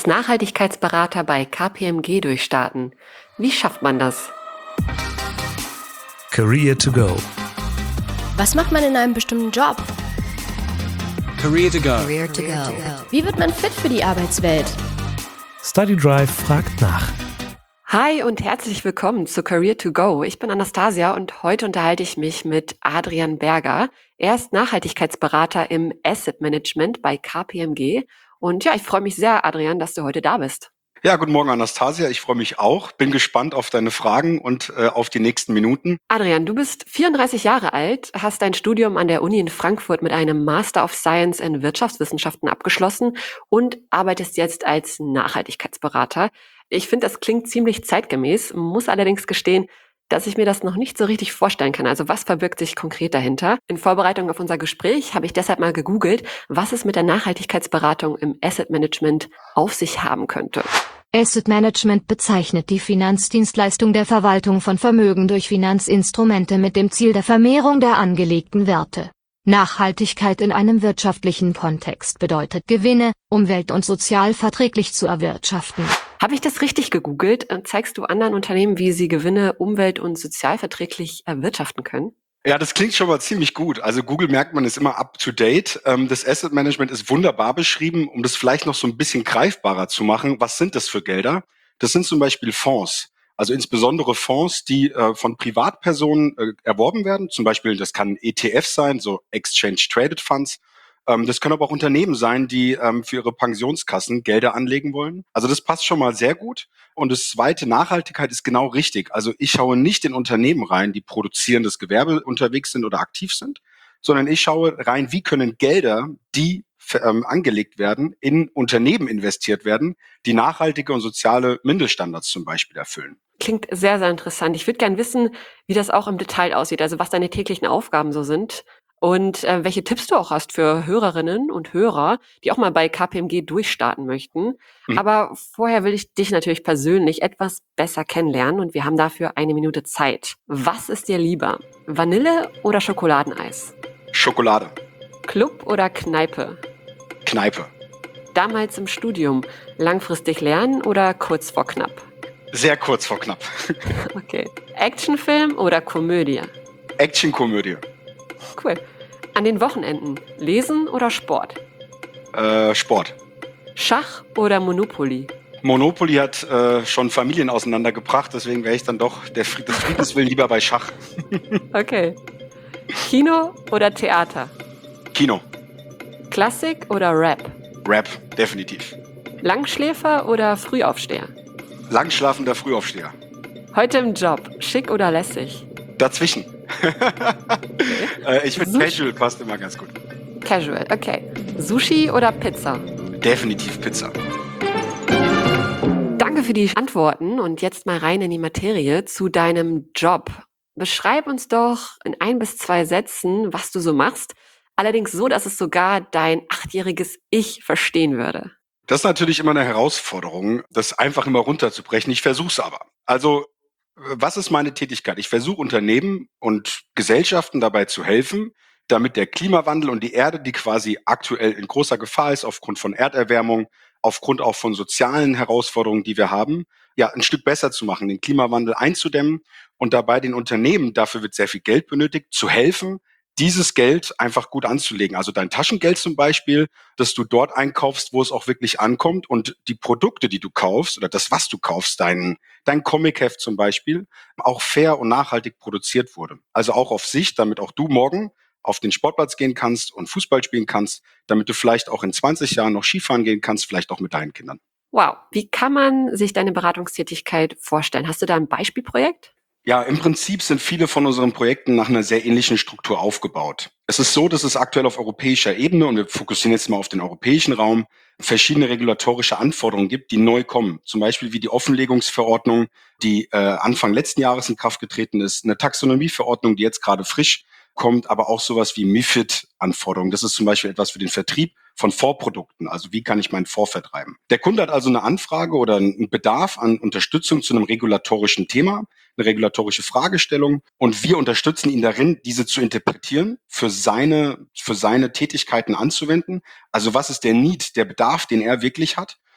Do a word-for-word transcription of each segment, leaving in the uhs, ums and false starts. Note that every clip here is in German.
als Nachhaltigkeitsberater bei K P M G durchstarten. Wie schafft man das? Career to go. Was macht man in einem bestimmten Job? Career to go. Career to go. Wie wird man fit für die Arbeitswelt? Study Drive fragt nach. Hi und herzlich willkommen zu Career to Go. Ich bin Anastasia und heute unterhalte ich mich mit Adrian Berger. Er ist Nachhaltigkeitsberater im Asset Management bei K P M G. Und ja, ich freue mich sehr, Adrian, dass du heute da bist. Ja, guten Morgen, Anastasia. Ich freue mich auch. Bin gespannt auf deine Fragen und äh, auf die nächsten Minuten. Adrian, du bist vierunddreißig Jahre alt, hast dein Studium an der Uni in Frankfurt mit einem Master of Science in Wirtschaftswissenschaften abgeschlossen und arbeitest jetzt als Nachhaltigkeitsberater. Ich finde, das klingt ziemlich zeitgemäß, muss allerdings gestehen, dass ich mir das noch nicht so richtig vorstellen kann. Also was verbirgt sich konkret dahinter? In Vorbereitung auf unser Gespräch habe ich deshalb mal gegoogelt, was es mit der Nachhaltigkeitsberatung im Asset Management auf sich haben könnte. Asset Management bezeichnet die Finanzdienstleistung der Verwaltung von Vermögen durch Finanzinstrumente mit dem Ziel der Vermehrung der angelegten Werte. Nachhaltigkeit in einem wirtschaftlichen Kontext bedeutet Gewinne, umwelt- und sozial verträglich zu erwirtschaften. Habe ich das richtig gegoogelt? Zeigst du anderen Unternehmen, wie sie Gewinne umwelt- und sozialverträglich erwirtschaften können? Ja, das klingt schon mal ziemlich gut. Also Google merkt man ist immer up to date. Ähm, das Asset Management ist wunderbar beschrieben, um das vielleicht noch so ein bisschen greifbarer zu machen. Was sind das für Gelder? Das sind zum Beispiel Fonds. Also insbesondere Fonds, die äh, von Privatpersonen äh, erworben werden. Zum Beispiel, das kann E T F sein, so Exchange Traded Funds. Ähm, das können aber auch Unternehmen sein, die ähm, für ihre Pensionskassen Gelder anlegen wollen. Also das passt schon mal sehr gut. Und das zweite, Nachhaltigkeit ist genau richtig. Also ich schaue nicht in Unternehmen rein, die produzierendes Gewerbe unterwegs sind oder aktiv sind, sondern ich schaue rein, wie können Gelder, die ähm, angelegt werden, in Unternehmen investiert werden, die nachhaltige und soziale Mindeststandards zum Beispiel erfüllen. Klingt sehr, sehr interessant. Ich würde gerne wissen, wie das auch im Detail aussieht, also was deine täglichen Aufgaben so sind und äh, welche Tipps du auch hast für Hörerinnen und Hörer, die auch mal bei K P M G durchstarten möchten. Mhm. Aber vorher will ich dich natürlich persönlich etwas besser kennenlernen und wir haben dafür eine Minute Zeit. Was ist dir lieber? Vanille oder Schokoladeneis? Schokolade, Club oder Kneipe? Kneipe, Damals im Studium, langfristig lernen oder kurz vor knapp? sehr kurz vor knapp. Okay. Actionfilm oder Komödie? Actionkomödie, Cool. An den Wochenenden, lesen oder Sport? äh, Sport. Schach oder Monopoly? Monopoly hat äh, schon Familien auseinandergebracht, deswegen wäre ich dann doch der Fried des Friedens willen lieber bei Schach. Okay. Kino oder Theater? Kino, Klassik oder Rap? Rap, definitiv. Langschläfer oder Frühaufsteher? Langschlafender Frühaufsteher. Heute im Job, schick oder lässig? Dazwischen. äh, ich finde Sushi. Casual passt immer ganz gut. Casual, okay. Sushi oder Pizza? Definitiv Pizza. Danke für die Antworten und jetzt mal rein in die Materie zu deinem Job. Beschreib uns doch in ein bis zwei Sätzen, was du so machst. Allerdings so, dass es sogar dein achtjähriges Ich verstehen würde. Das ist natürlich immer eine Herausforderung, das einfach immer runterzubrechen. Ich versuche es aber. Also, äh, was ist meine Tätigkeit? Ich versuche Unternehmen und Gesellschaften dabei zu helfen, damit der Klimawandel und die Erde, die quasi aktuell in großer Gefahr ist aufgrund von Erderwärmung, aufgrund auch von sozialen Herausforderungen, die wir haben, ja, ein Stück besser zu machen, den Klimawandel einzudämmen und dabei den Unternehmen, dafür wird sehr viel Geld benötigt, zu helfen, dieses Geld einfach gut anzulegen. Also dein Taschengeld zum Beispiel, dass du dort einkaufst, wo es auch wirklich ankommt und die Produkte, die du kaufst oder das, was du kaufst, dein, dein Comicheft zum Beispiel, auch fair und nachhaltig produziert wurde. Also auch auf Sicht, damit auch du morgen auf den Sportplatz gehen kannst und Fußball spielen kannst, damit du vielleicht auch in zwanzig Jahren noch Skifahren gehen kannst, vielleicht auch mit deinen Kindern. Wow, wie kann man sich deine Beratungstätigkeit vorstellen? Hast du da ein Beispielprojekt? Ja, im Prinzip sind viele von unseren Projekten nach einer sehr ähnlichen Struktur aufgebaut. Es ist so, dass es aktuell auf europäischer Ebene, und wir fokussieren jetzt mal auf den europäischen Raum, verschiedene regulatorische Anforderungen gibt, die neu kommen. Zum Beispiel wie die Offenlegungsverordnung, die äh, Anfang letzten Jahres in Kraft getreten ist, eine Taxonomieverordnung, die jetzt gerade frisch kommt, aber auch sowas wie MiFID-Anforderungen. Das ist zum Beispiel etwas für den Vertrieb von Vorprodukten. Also wie kann ich meinen Fonds vertreiben? Der Kunde hat also eine Anfrage oder einen Bedarf an Unterstützung zu einem regulatorischen Thema, eine regulatorische Fragestellung, und wir unterstützen ihn darin, diese zu interpretieren, für seine, für seine Tätigkeiten anzuwenden. Also was ist der Need, der Bedarf, den er wirklich hat?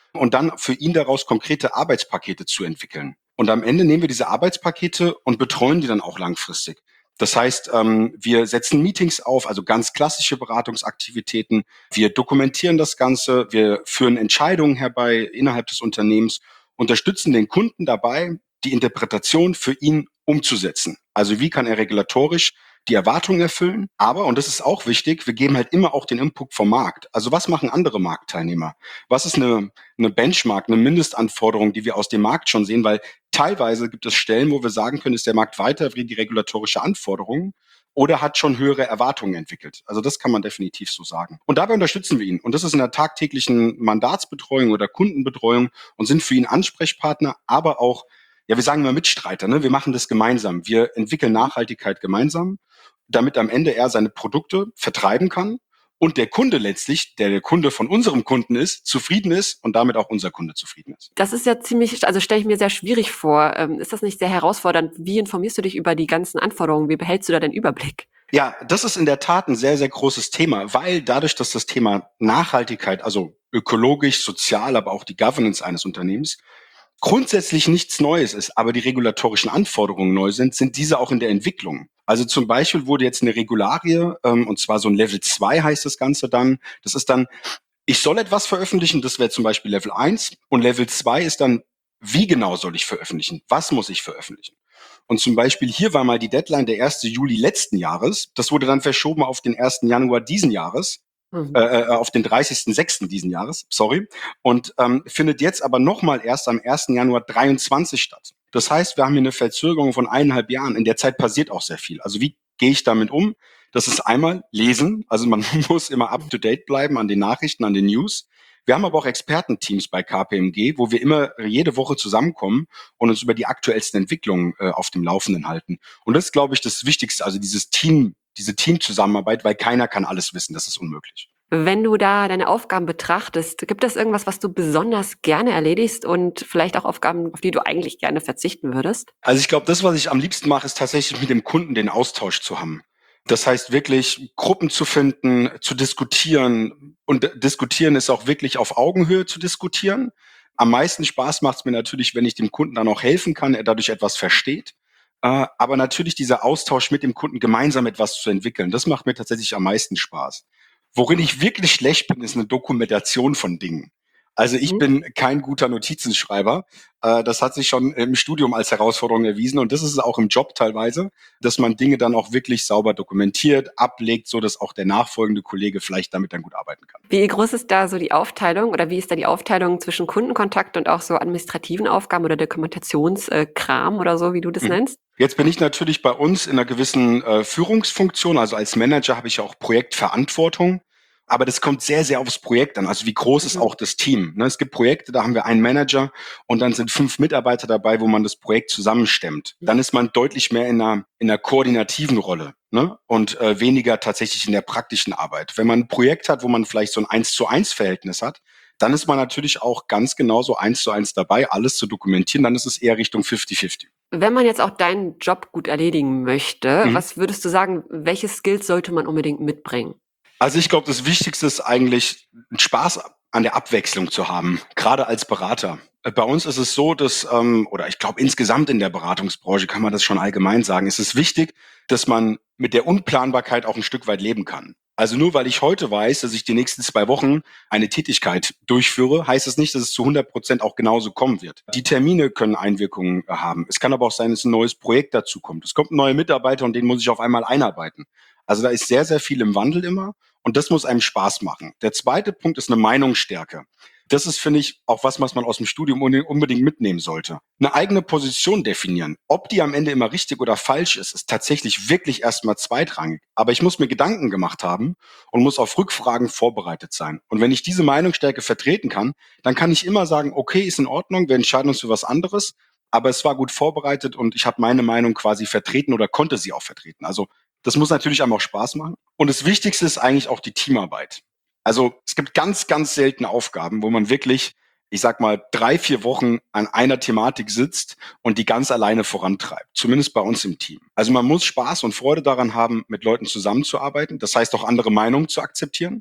und dann für ihn daraus konkrete Arbeitspakete zu entwickeln. Und am Ende nehmen wir diese Arbeitspakete und betreuen die dann auch langfristig. Das heißt, ähm, wir setzen Meetings auf, also ganz klassische Beratungsaktivitäten. Wir dokumentieren das Ganze, wir führen Entscheidungen herbei innerhalb des Unternehmens, unterstützen den Kunden dabei, die Interpretation für ihn umzusetzen. Also wie kann er regulatorisch die Erwartungen erfüllen? Aber, und das ist auch wichtig, wir geben halt immer auch den Input vom Markt. Also was machen andere Marktteilnehmer? Was ist eine, eine Benchmark, eine Mindestanforderung, die wir aus dem Markt schon sehen? Weil teilweise gibt es Stellen, wo wir sagen können, ist der Markt weiter wie die regulatorische Anforderungen oder hat schon höhere Erwartungen entwickelt. Also das kann man definitiv so sagen. Und dabei unterstützen wir ihn. Und das ist in der tagtäglichen Mandatsbetreuung oder Kundenbetreuung und sind für ihn Ansprechpartner, aber auch, ja, wir sagen immer Mitstreiter, ne? Wir machen das gemeinsam. Wir entwickeln Nachhaltigkeit gemeinsam, damit am Ende er seine Produkte vertreiben kann und der Kunde letztlich, der der Kunde von unserem Kunden ist, zufrieden ist und damit auch unser Kunde zufrieden ist. Das ist ja ziemlich, also stelle ich mir sehr schwierig vor. Ähm, ist das nicht sehr herausfordernd? Wie informierst du dich über die ganzen Anforderungen? Wie behältst du da den Überblick? Ja, das ist in der Tat ein sehr, sehr großes Thema, weil dadurch, dass das Thema Nachhaltigkeit, also ökologisch, sozial, aber auch die Governance eines Unternehmens, grundsätzlich nichts Neues ist, aber die regulatorischen Anforderungen neu sind, sind diese auch in der Entwicklung. Also zum Beispiel wurde jetzt eine Regularie, ähm, und zwar so ein Level zwei heißt das Ganze dann. Das ist dann, ich soll etwas veröffentlichen, das wäre zum Beispiel Level eins. Und Level zwei ist dann, wie genau soll ich veröffentlichen? Was muss ich veröffentlichen? Und zum Beispiel hier war mal die Deadline der erste Juli letzten Jahres. Das wurde dann verschoben auf den ersten Januar diesen Jahres. Mhm. Äh, auf den dreißigsten sechsten diesen Jahres, sorry, und ähm, findet jetzt aber nochmal erst am ersten Januar dreiundzwanzig statt. Das heißt, wir haben hier eine Verzögerung von eineinhalb Jahren. In der Zeit passiert auch sehr viel. Also wie gehe ich damit um? Das ist einmal lesen, also man muss immer up-to-date bleiben an den Nachrichten, an den News. Wir haben aber auch Expertenteams bei K P M G, wo wir immer jede Woche zusammenkommen und uns über die aktuellsten Entwicklungen äh, auf dem Laufenden halten. Und das ist, glaube ich, das Wichtigste, also dieses Team, diese Teamzusammenarbeit, weil keiner kann alles wissen, das ist unmöglich. Wenn du da deine Aufgaben betrachtest, gibt es irgendwas, was du besonders gerne erledigst und vielleicht auch Aufgaben, auf die du eigentlich gerne verzichten würdest? Also ich glaube, das, was ich am liebsten mache, ist tatsächlich mit dem Kunden den Austausch zu haben. Das heißt wirklich, Gruppen zu finden, zu diskutieren. Und d- diskutieren ist auch wirklich auf Augenhöhe zu diskutieren. Am meisten Spaß macht es mir natürlich, wenn ich dem Kunden dann auch helfen kann, er dadurch etwas versteht. Äh, aber natürlich dieser Austausch mit dem Kunden, gemeinsam etwas zu entwickeln, das macht mir tatsächlich am meisten Spaß. Worin ich wirklich schlecht bin, ist eine Dokumentation von Dingen. Also ich Mhm. bin kein guter Notizenschreiber. Äh, das hat sich schon im Studium als Herausforderung erwiesen und das ist es auch im Job teilweise, dass man Dinge dann auch wirklich sauber dokumentiert, ablegt, so dass auch der nachfolgende Kollege vielleicht damit dann gut arbeiten kann. Wie groß ist da so die Aufteilung oder wie ist da die Aufteilung zwischen Kundenkontakt und auch so administrativen Aufgaben oder Dokumentationskram oder so, wie du das Mhm. nennst? Jetzt bin ich natürlich bei uns in einer gewissen äh, Führungsfunktion, also als Manager habe ich ja auch Projektverantwortung, aber das kommt sehr, sehr aufs Projekt an. Also wie groß ist Mhm. auch das Team? Ne? Es gibt Projekte, da haben wir einen Manager und dann sind fünf Mitarbeiter dabei, wo man das Projekt zusammenstemmt. Dann ist man deutlich mehr in einer, in einer koordinativen Rolle, ne? Und äh, weniger tatsächlich in der praktischen Arbeit. Wenn man ein Projekt hat, wo man vielleicht so ein eins zu eins Verhältnis hat, dann ist man natürlich auch ganz genauso eins zu eins dabei, alles zu dokumentieren. Dann ist es eher Richtung fünfzig fünfzig. Wenn man jetzt auch deinen Job gut erledigen möchte, Mhm. was würdest du sagen, welche Skills sollte man unbedingt mitbringen? Also ich glaube, das Wichtigste ist eigentlich, einen Spaß an der Abwechslung zu haben, gerade als Berater. Äh, Bei uns ist es so, dass, ähm, oder ich glaube insgesamt in der Beratungsbranche kann man das schon allgemein sagen, es ist wichtig, dass man mit der Unplanbarkeit auch ein Stück weit leben kann. Also nur weil ich heute weiß, dass ich die nächsten zwei Wochen eine Tätigkeit durchführe, heißt es nicht, dass es zu hundert Prozent auch genauso kommen wird. Die Termine können Einwirkungen äh, haben. Es kann aber auch sein, dass ein neues Projekt dazu kommt. Es kommt ein neuer Mitarbeiter und den muss ich auf einmal einarbeiten. Also da ist sehr, sehr viel im Wandel immer. Und das muss einem Spaß machen. Der zweite Punkt ist eine Meinungsstärke. Das ist, finde ich, auch was, was man aus dem Studium uni- unbedingt mitnehmen sollte. Eine eigene Position definieren. Ob die am Ende immer richtig oder falsch ist, ist tatsächlich wirklich erstmal zweitrangig. Aber ich muss mir Gedanken gemacht haben und muss auf Rückfragen vorbereitet sein. Und wenn ich diese Meinungsstärke vertreten kann, dann kann ich immer sagen, okay, ist in Ordnung, wir entscheiden uns für was anderes, aber es war gut vorbereitet und ich habe meine Meinung quasi vertreten oder konnte sie auch vertreten. Also das muss natürlich einem auch Spaß machen. Und das Wichtigste ist eigentlich auch die Teamarbeit. Also es gibt ganz, ganz seltene Aufgaben, wo man wirklich, ich sag mal, drei, vier Wochen an einer Thematik sitzt und die ganz alleine vorantreibt. Zumindest bei uns im Team. Also man muss Spaß und Freude daran haben, mit Leuten zusammenzuarbeiten. Das heißt auch andere Meinungen zu akzeptieren.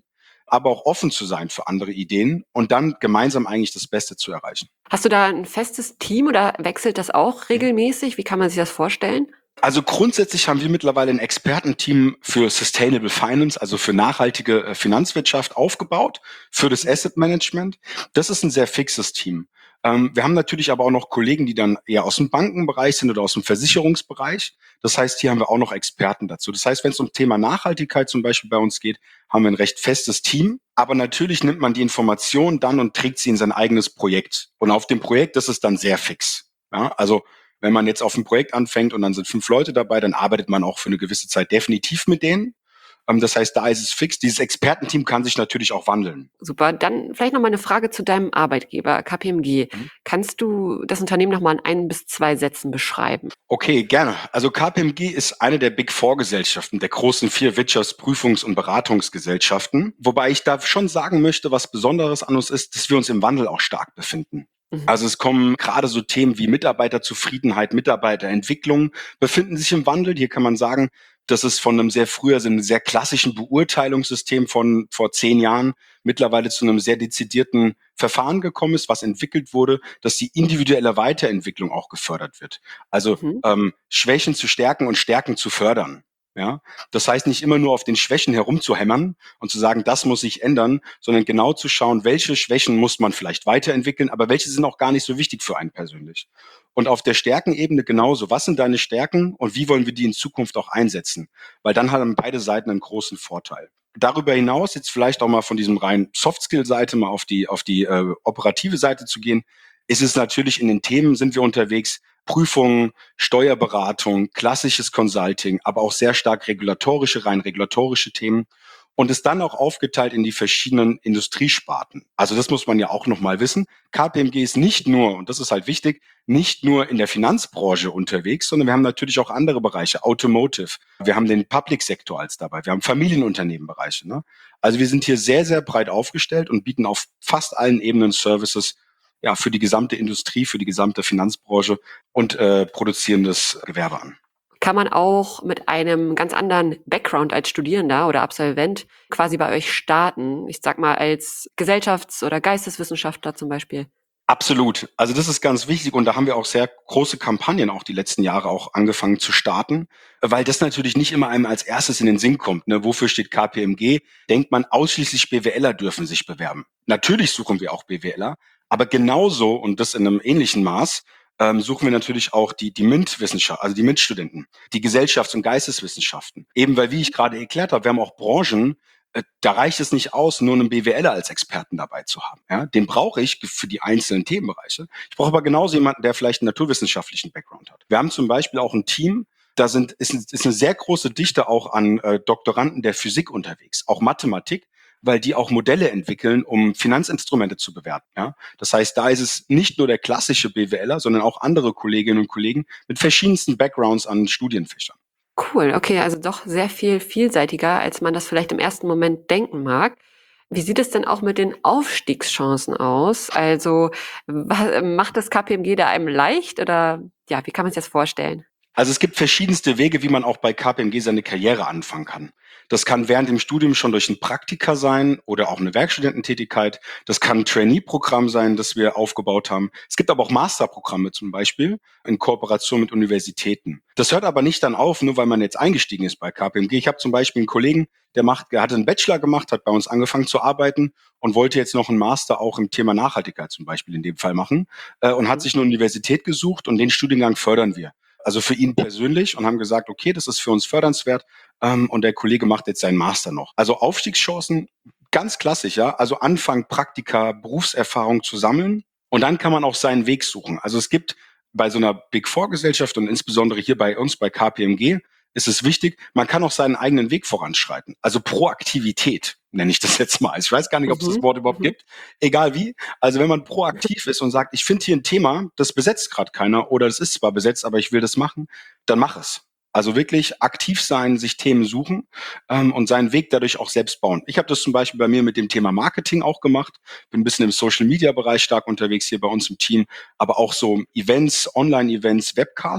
aber auch offen zu sein für andere Ideen und dann gemeinsam eigentlich das Beste zu erreichen. Hast du da ein festes Team oder wechselt das auch regelmäßig? Wie kann man sich das vorstellen? Also grundsätzlich haben wir mittlerweile ein Expertenteam für Sustainable Finance, also für nachhaltige äh, Finanzwirtschaft aufgebaut, für das Asset Management. Das ist ein sehr fixes Team. Ähm, wir haben natürlich aber auch noch Kollegen, die dann eher aus dem Bankenbereich sind oder aus dem Versicherungsbereich. Das heißt, hier haben wir auch noch Experten dazu. Das heißt, wenn es um Thema Nachhaltigkeit zum Beispiel bei uns geht, haben wir ein recht festes Team. Aber natürlich nimmt man die Information dann und trägt sie in sein eigenes Projekt. Und auf dem Projekt ist es dann sehr fix. Ja, also wenn man jetzt auf ein Projekt anfängt und dann sind fünf Leute dabei, dann arbeitet man auch für eine gewisse Zeit definitiv mit denen. Ähm, das heißt, da ist es fix. Dieses Expertenteam kann sich natürlich auch wandeln. Super. Dann vielleicht noch mal eine Frage zu deinem Arbeitgeber, K P M G. Mhm. Kannst du das Unternehmen noch mal in ein bis zwei Sätzen beschreiben? Okay, gerne. Also K P M G ist eine der Big Four Gesellschaften, der großen vier Wirtschafts-, Prüfungs- und Beratungsgesellschaften. Wobei ich da schon sagen möchte, was Besonderes an uns ist, dass wir uns im Wandel auch stark befinden. Mhm. Also es kommen gerade so Themen wie Mitarbeiterzufriedenheit, Mitarbeiterentwicklung befinden sich im Wandel. Hier kann man sagen, dass es von einem sehr früher, so einem sehr klassischen Beurteilungssystem von vor zehn Jahren mittlerweile zu einem sehr dezidierten Verfahren gekommen ist, was entwickelt wurde, dass die individuelle Weiterentwicklung auch gefördert wird. Also Mhm. ähm, Schwächen zu stärken und Stärken zu fördern. Ja, das heißt nicht immer nur auf den Schwächen herumzuhämmern und zu sagen, das muss sich ändern, sondern genau zu schauen, welche Schwächen muss man vielleicht weiterentwickeln, aber welche sind auch gar nicht so wichtig für einen persönlich. Und auf der Stärkenebene genauso. Was sind deine Stärken und wie wollen wir die in Zukunft auch einsetzen? Weil dann haben beide Seiten einen großen Vorteil. Darüber hinaus jetzt vielleicht auch mal von diesem rein Soft-Skill-Seite mal auf die, auf die äh, operative Seite zu gehen, ist es natürlich in den Themen sind wir unterwegs, Prüfungen, Steuerberatung, klassisches Consulting, aber auch sehr stark regulatorische, rein regulatorische Themen und ist dann auch aufgeteilt in die verschiedenen Industriesparten. Also das muss man ja auch nochmal wissen. K P M G ist nicht nur, und das ist halt wichtig, nicht nur in der Finanzbranche unterwegs, sondern wir haben natürlich auch andere Bereiche, Automotive. Wir haben den Public Sektor als dabei. Wir haben Familienunternehmenbereiche. Ne? Also wir sind hier sehr, sehr breit aufgestellt und bieten auf fast allen Ebenen Services ja, für die gesamte Industrie, für die gesamte Finanzbranche und äh, produzierendes Gewerbe an. Kann man auch mit einem ganz anderen Background als Studierender oder Absolvent quasi bei euch starten? Ich sag mal als Gesellschafts- oder Geisteswissenschaftler zum Beispiel. Absolut. Also das ist ganz wichtig und da haben wir auch sehr große Kampagnen auch die letzten Jahre auch angefangen zu starten, weil das natürlich nicht immer einem als erstes in den Sinn kommt. Ne? Wofür steht K P M G? Denkt man, ausschließlich BWLer dürfen sich bewerben. Natürlich suchen wir auch BWLer, aber genauso und das in einem ähnlichen Maß ähm, suchen wir natürlich auch die, die MINT-Wissenschaft, also die MINT-Studenten, die Gesellschafts- und Geisteswissenschaften. Eben weil, wie ich gerade erklärt habe, wir haben auch Branchen, äh, da reicht es nicht aus, nur einen BWLer als Experten dabei zu haben. Ja? Den brauche ich für die einzelnen Themenbereiche. Ich brauche aber genauso jemanden, der vielleicht einen naturwissenschaftlichen Background hat. Wir haben zum Beispiel auch ein Team, da sind, ist, ist eine sehr große Dichte auch an äh, Doktoranden der Physik unterwegs, auch Mathematik, weil die auch Modelle entwickeln, um Finanzinstrumente zu bewerten. Ja? Das heißt, da ist es nicht nur der klassische BWLer, sondern auch andere Kolleginnen und Kollegen mit verschiedensten Backgrounds an Studienfächern. Cool, okay, also doch sehr viel vielseitiger, als man das vielleicht im ersten Moment denken mag. Wie sieht es denn auch mit den Aufstiegschancen aus? Also wa- macht das K P M G da einem leicht oder ja, wie kann man sich das vorstellen? Also es gibt verschiedenste Wege, wie man auch bei K P M G seine Karriere anfangen kann. Das kann während dem Studium schon durch ein Praktika sein oder auch eine Werkstudententätigkeit. Das kann ein Trainee-Programm sein, das wir aufgebaut haben. Es gibt aber auch Masterprogramme zum Beispiel in Kooperation mit Universitäten. Das hört aber nicht dann auf, nur weil man jetzt eingestiegen ist bei K P M G. Ich habe zum Beispiel einen Kollegen, der macht, der hatte einen Bachelor gemacht, hat bei uns angefangen zu arbeiten und wollte jetzt noch einen Master auch im Thema Nachhaltigkeit zum Beispiel in dem Fall machen äh, und hat sich eine Universität gesucht und den Studiengang fördern wir. Also für ihn persönlich und haben gesagt, okay, das ist für uns fördernswert ähm, und der Kollege macht jetzt seinen Master noch. Also Aufstiegschancen, ganz klassisch, ja. Also Anfang Praktika, Berufserfahrung zu sammeln und dann kann man auch seinen Weg suchen. Also es gibt bei so einer Big Four Gesellschaft und insbesondere hier bei uns bei K P M G ist es wichtig, man kann auch seinen eigenen Weg voranschreiten. Also Proaktivität nenne ich das jetzt mal. Ich weiß gar nicht, ob es das Mhm, Wort überhaupt mhm. gibt. Egal wie. Also wenn man proaktiv ist und sagt, ich finde hier ein Thema, das besetzt gerade keiner oder es ist zwar besetzt, aber ich will das machen, dann mach es. Also wirklich aktiv sein, sich Themen suchen ähm, und seinen Weg dadurch auch selbst bauen. Ich habe das zum Beispiel bei mir mit dem Thema Marketing auch gemacht. Bin ein bisschen im Social-Media-Bereich stark unterwegs hier bei uns im Team, aber auch so Events, Online-Events, Webcasts.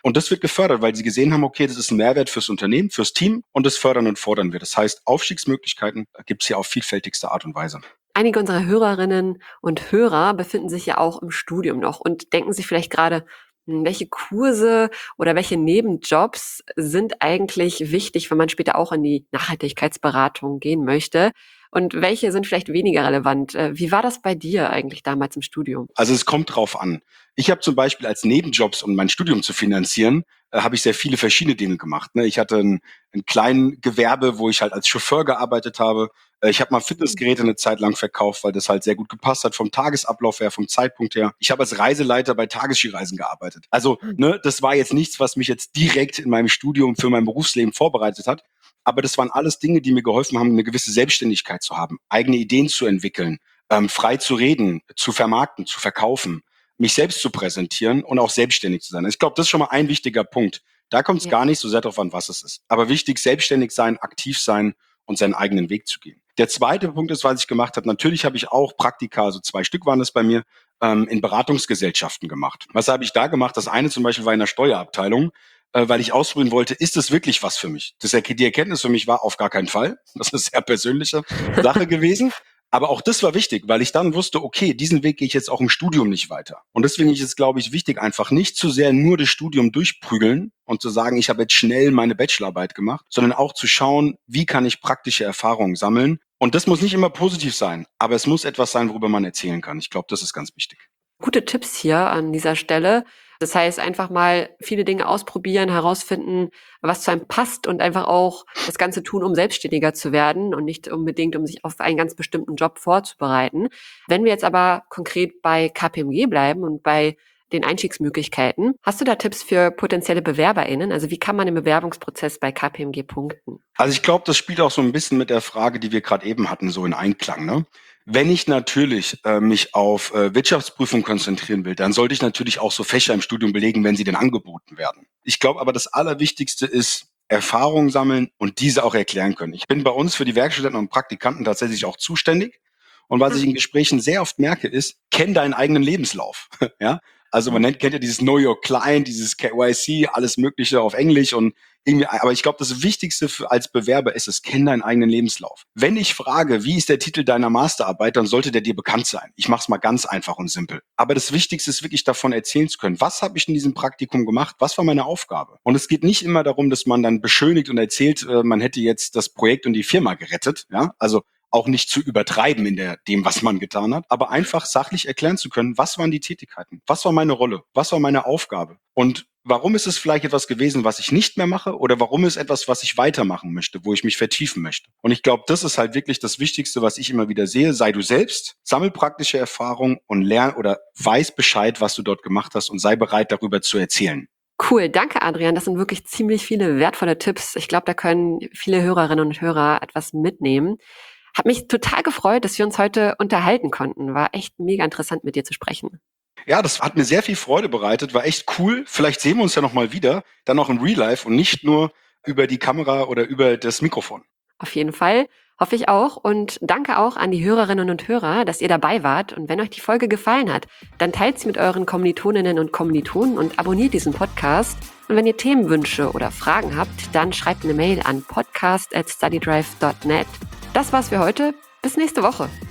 Und das wird gefördert, weil sie gesehen haben, okay, das ist ein Mehrwert fürs Unternehmen, fürs Team und das fördern und fordern wir. Das heißt, Aufstiegsmöglichkeiten gibt es hier auf vielfältigste Art und Weise. Einige unserer Hörerinnen und Hörer befinden sich ja auch im Studium noch und denken sich vielleicht gerade, welche Kurse oder welche Nebenjobs sind eigentlich wichtig, wenn man später auch in die Nachhaltigkeitsberatung gehen möchte? Und welche sind vielleicht weniger relevant? Wie war das bei dir eigentlich damals im Studium? Also es kommt drauf an. Ich habe zum Beispiel als Nebenjobs, um mein Studium zu finanzieren, äh, habe ich sehr viele verschiedene Dinge gemacht. Ne? Ich hatte ein, ein kleines Gewerbe, wo ich halt als Chauffeur gearbeitet habe. Äh, ich habe mal Fitnessgeräte eine Zeit lang verkauft, weil das halt sehr gut gepasst hat vom Tagesablauf her, vom Zeitpunkt her. Ich habe als Reiseleiter bei Tagesskireisen gearbeitet. Also ne, das war jetzt nichts, was mich jetzt direkt in meinem Studium für mein Berufsleben vorbereitet hat. Aber das waren alles Dinge, die mir geholfen haben, eine gewisse Selbstständigkeit zu haben, eigene Ideen zu entwickeln, ähm, frei zu reden, zu vermarkten, zu verkaufen, mich selbst zu präsentieren und auch selbstständig zu sein. Ich glaube, das ist schon mal ein wichtiger Punkt. Da kommt es Ja. gar nicht so sehr darauf an, was es ist. Aber wichtig, selbstständig sein, aktiv sein und seinen eigenen Weg zu gehen. Der zweite Punkt ist, was ich gemacht habe. Natürlich habe ich auch Praktika, also zwei Stück waren es bei mir, ähm, in Beratungsgesellschaften gemacht. Was habe ich da gemacht? Das eine zum Beispiel war in der Steuerabteilung, äh, weil ich ausprobieren wollte, ist das wirklich was für mich? Das, die Erkenntnis für mich war auf gar keinen Fall. Das ist eine sehr persönliche Sache gewesen. Aber auch das war wichtig, weil ich dann wusste, okay, diesen Weg gehe ich jetzt auch im Studium nicht weiter. Und deswegen ist es, glaube ich, wichtig, einfach nicht zu sehr nur das Studium durchprügeln und zu sagen, ich habe jetzt schnell meine Bachelorarbeit gemacht, sondern auch zu schauen, wie kann ich praktische Erfahrungen sammeln. Und das muss nicht immer positiv sein, aber es muss etwas sein, worüber man erzählen kann. Ich glaube, das ist ganz wichtig. Gute Tipps hier an dieser Stelle. Das heißt, einfach mal viele Dinge ausprobieren, herausfinden, was zu einem passt und einfach auch das Ganze tun, um selbstständiger zu werden und nicht unbedingt, um sich auf einen ganz bestimmten Job vorzubereiten. Wenn wir jetzt aber konkret bei K P M G bleiben und bei den Einstiegsmöglichkeiten, hast du da Tipps für potenzielle BewerberInnen? Also wie kann man im Bewerbungsprozess bei K P M G punkten? Also ich glaube, das spielt auch so ein bisschen mit der Frage, die wir gerade eben hatten, so in Einklang. Ne? Wenn ich natürlich äh, mich auf äh, Wirtschaftsprüfung konzentrieren will, dann sollte ich natürlich auch so Fächer im Studium belegen, wenn sie denn angeboten werden. Ich glaube aber, das Allerwichtigste ist, Erfahrungen sammeln und diese auch erklären können. Ich bin bei uns für die Werkstudenten und Praktikanten tatsächlich auch zuständig. Und was ich in Gesprächen sehr oft merke, ist, kenn deinen eigenen Lebenslauf. ja? Also man nennt, kennt ja dieses Know Your Client, dieses K Y C, alles Mögliche auf Englisch und irgendwie, aber ich glaube, das Wichtigste für, als Bewerber ist es, kenn deinen eigenen Lebenslauf. Wenn ich frage, wie ist der Titel deiner Masterarbeit, dann sollte der dir bekannt sein. Ich mache es mal ganz einfach und simpel. Aber das Wichtigste ist wirklich davon erzählen zu können. Was habe ich in diesem Praktikum gemacht? Was war meine Aufgabe? Und es geht nicht immer darum, dass man dann beschönigt und erzählt, äh, man hätte jetzt das Projekt und die Firma gerettet. Ja, also auch nicht zu übertreiben in der, dem, was man getan hat, aber einfach sachlich erklären zu können, was waren die Tätigkeiten, was war meine Rolle, was war meine Aufgabe und warum ist es vielleicht etwas gewesen, was ich nicht mehr mache oder warum ist etwas, was ich weitermachen möchte, wo ich mich vertiefen möchte. Und ich glaube, das ist halt wirklich das Wichtigste, was ich immer wieder sehe. Sei du selbst, sammel praktische Erfahrung und lern oder weiß Bescheid, was du dort gemacht hast und sei bereit, darüber zu erzählen. Cool, danke Adrian. Das sind wirklich ziemlich viele wertvolle Tipps. Ich glaube, da können viele Hörerinnen und Hörer etwas mitnehmen. Hat mich total gefreut, dass wir uns heute unterhalten konnten. War echt mega interessant, mit dir zu sprechen. Ja, das hat mir sehr viel Freude bereitet, war echt cool. Vielleicht sehen wir uns ja nochmal wieder, dann auch im Real Life und nicht nur über die Kamera oder über das Mikrofon. Auf jeden Fall, hoffe ich auch. Und danke auch an die Hörerinnen und Hörer, dass ihr dabei wart. Und wenn euch die Folge gefallen hat, dann teilt sie mit euren Kommilitoninnen und Kommilitonen und abonniert diesen Podcast. Und wenn ihr Themenwünsche oder Fragen habt, dann schreibt eine Mail an podcast at studydrive dot net. Das war's für heute. Bis nächste Woche.